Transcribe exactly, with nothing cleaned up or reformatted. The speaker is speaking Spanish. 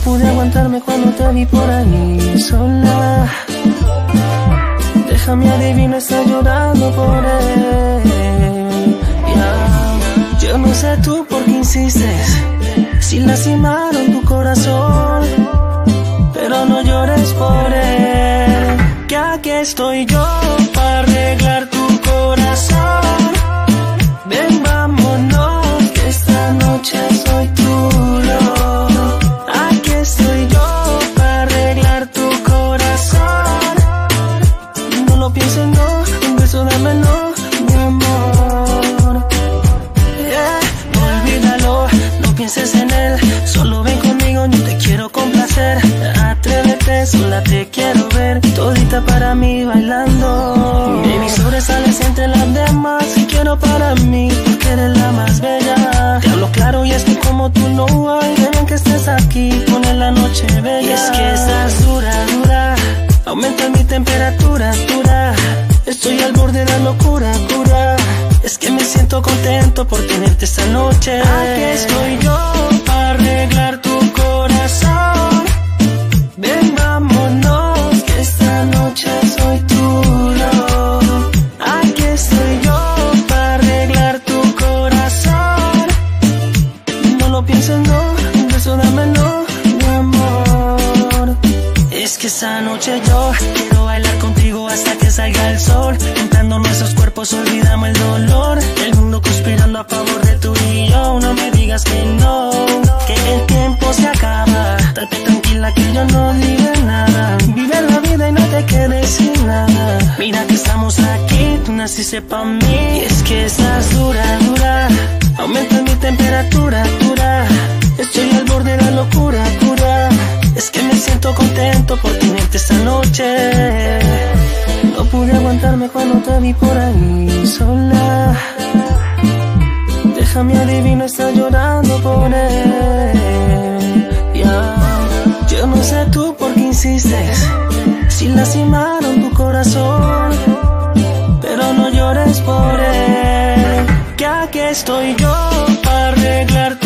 pude aguantarme cuando te vi por ahí sola. Déjame adivino, está llorando por él. Yeah. Yo no sé tú por qué insistes, si lastimaron tu corazón, pero no llores por él, que aquí estoy yo para arreglar tu corazón. Ven, vámonos, que esta noche soy tuyo. Aquí estoy yo para arreglar tu corazón. No lo pienses, no, un beso dámelo, mi amor. Yeah. Olvídalo, no pienses en él, solo ven conmigo, yo te quiero complacer. Atrévete, sola te quiero ver, todita para mí bailando. Baby, sobresales entre las demás, quiero para mí, porque eres la más bella. Te hablo claro y es que como tú no hay, de bien que estés aquí, pone la noche bella. Y es que estás dura, dura, aumenta mi temperatura, dura. Estoy al borde de la locura, cura. Es que me siento contento por tenerte esta noche. Aquí estoy yo para arreglar tu corazón. Ven, vámonos, que esta noche soy tuyo. Aquí estoy yo para arreglar tu corazón. No lo pienses, no, un beso dámelo, mi amor. Es que esta noche yo quiero bailar contigo hasta que salga el sol. Juntando nuestros cuerpos olvidamos el dolor. El mundo conspirando a favor de tú y yo. No me digas que no, que el tiempo se acaba. Estate tranquila que yo no diré nada. Vive la vida y no te quedes sin nada. Mira que estamos aquí, tú naciste pa' mí. Y es que estás dura, dura, aumenta mi temperatura, dura. Estoy al borde de la locura, cura. Es que me siento contento por tenerte esta noche. No pude aguantarme cuando te vi por ahí sola. Déjame adivino, está llorando por él. Yeah. Yo no sé tú por qué insistes, si lastimaron tu corazón, pero no llores por él, que aquí estoy yo para arreglar tu